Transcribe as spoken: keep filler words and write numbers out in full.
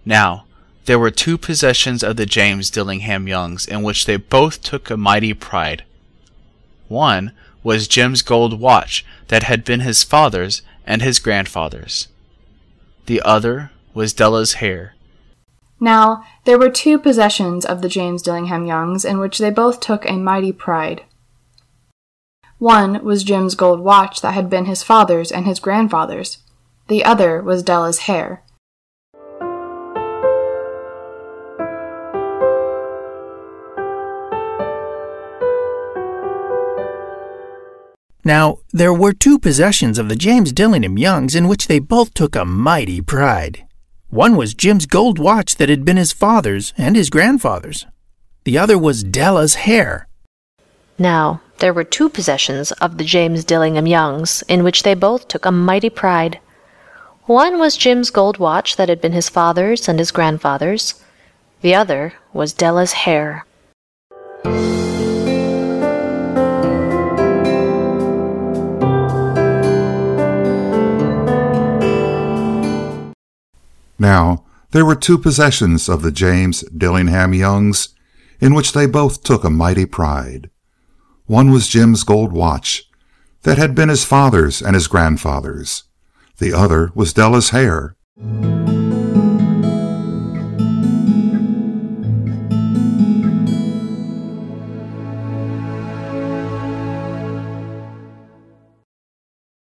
Now there were two possessions of the James Dillingham Youngs in which they both took a mighty pride. One was Jim's gold watch that had been his father's and his grandfather's. The other was Della's hair. Now there were two possessions of the James Dillingham Youngs in which they both took a mighty pride. One was Jim's gold watch that had been his father's and his grandfather's. The other was Della's hair. Now there were two possessions of the James Dillingham Youngs in which they both took a mighty pride. One was Jim's gold watch that had been his father's and his grandfather's. The other was Della's hair. Now there were two possessions of the James Dillingham Youngs in which they both took a mighty pride. One was Jim's gold watch that had been his father's and his grandfather's. The other was Della's hair. Now there were two possessions of the James Dillingham Youngs in which they both took a mighty pride. One was Jim's gold watch that had been his father's and his grandfather's. The other was Della's hair.